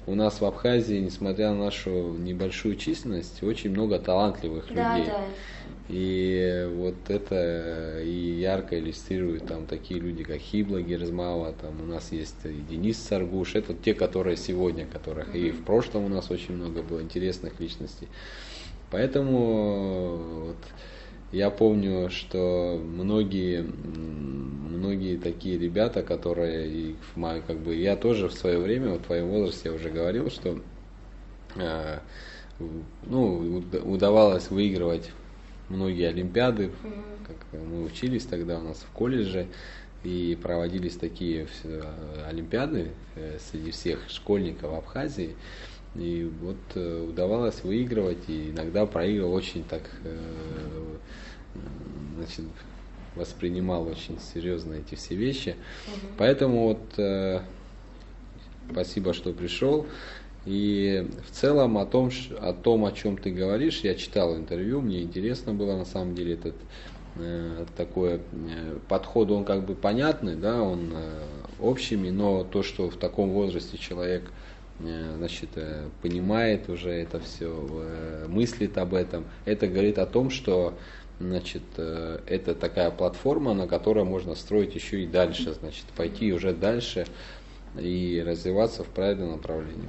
у нас в Абхазии, несмотря на нашу небольшую численность, очень много талантливых людей. Да. И вот это и ярко иллюстрирует там такие люди, как Хибла Герзмава, там у нас есть и Денис Саргуш, это те, которые сегодня, которых и в прошлом у нас очень много было интересных личностей. Поэтому вот, я помню, что многие такие ребята, которые, как бы, я тоже в свое время, вот в твоем возрасте я уже говорил, что удавалось выигрывать многие олимпиады, как мы учились тогда у нас в колледже, и проводились такие олимпиады среди всех школьников Абхазии. И вот удавалось выигрывать, и иногда проигрывал очень так, значит, воспринимал очень серьезно эти все вещи. Поэтому вот спасибо, что пришел. И в целом о том, о чем ты говоришь, я читал интервью, мне интересно было на самом деле этот такой подход, он как бы понятный, да, он общими, но то, что в таком возрасте человек, значит, понимает уже это все, мыслит об этом, это говорит о том, что, значит, это такая платформа, на которой можно строить еще и дальше, значит, пойти уже дальше и развиваться в правильном направлении.